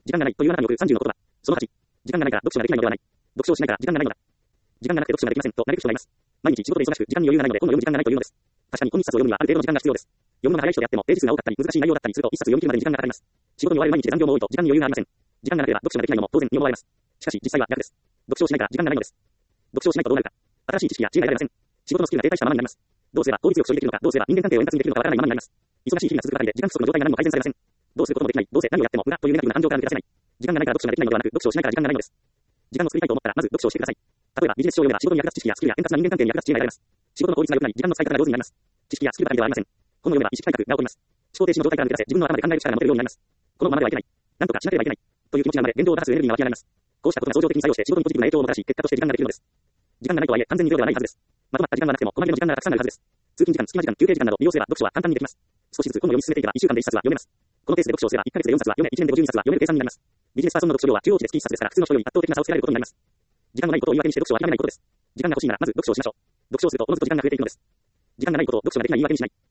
時間がないというあなたに置く30の言葉。その8、時間がないから読書ができないのではない。読書をしないから時間がないのだ。時間がなくて読書ができませんと嘆く人がいます。毎日仕事で忙しく時間に余裕がないので本を読む時間がないというのです。確かに本一冊を読むにはある程度の時間が必要です。読むのが早い人であってもページ数が多かったり難しい内容だったりすると一冊読み切るまでに時間がかかります。仕事に追われる毎日で残業も多いと時間に余裕がありません。時間がなければ読書ができないのも当然に思われます。しかし実際は逆です。読書をしないから時間がないのです。読書をしないとどうなるか。新しい知識や知恵が得られません。仕事のスキルが停滞したままになります。どうすれば効率よく処理できるのか、どうすれば人間関係を円滑にできるのかわからないままになります。忙しい日々が続くばかりで時間不足の状態が何も改善されません。どうすることもできない、どうせ何をやっても無駄というネガティブな感情から抜け出せない。時間がないから読書ができないのではなく、読書をしないから時間がないのです。時間を作りたいと思ったらまず読書をしてください。例えばビジネス書を読めば仕事に役立つ知識やスキルや円滑な人間関係に役立つ知恵が得られます。仕事の効率が良くなり、時間の使い方が上手になります。知識やスキルだけではありません。本を読めば意識改革が起こります。思考停止の状態から抜け出せ、自分の頭で考える力が持てるようになります。このままではいけない。なんとかしなければいけない。という気持ちが生まれ、現状を打破するエネルギーが湧き上がります。こうしたことが相乗的に作用して仕事にポジティブな影響をもたらし、結果として時間ができるのです。時間がないとはいえ完全にゼロではないはずです。まとまった時間がなくても細切れの時間がたくさんあるはずです。通勤時間、隙間時間、休憩時間など利用すれば読書は簡単にできます。少しずつ本を読み進めていけば1週間で1冊は読めます。このペースで読書をすれば1ヶ月で4冊は読め、1年で52冊は読める計算になります。ビジネスパーソンの読書量は中央値で月1冊ですから普通の人より圧倒的な差をつけられることになります。時間のないことを言い訳にして読書を諦めないことです。時間が欲しいならまず読書をしましょう。読書をするとおのずと時間が増えていくのです。時間がないことを読書ができない言い訳にしない。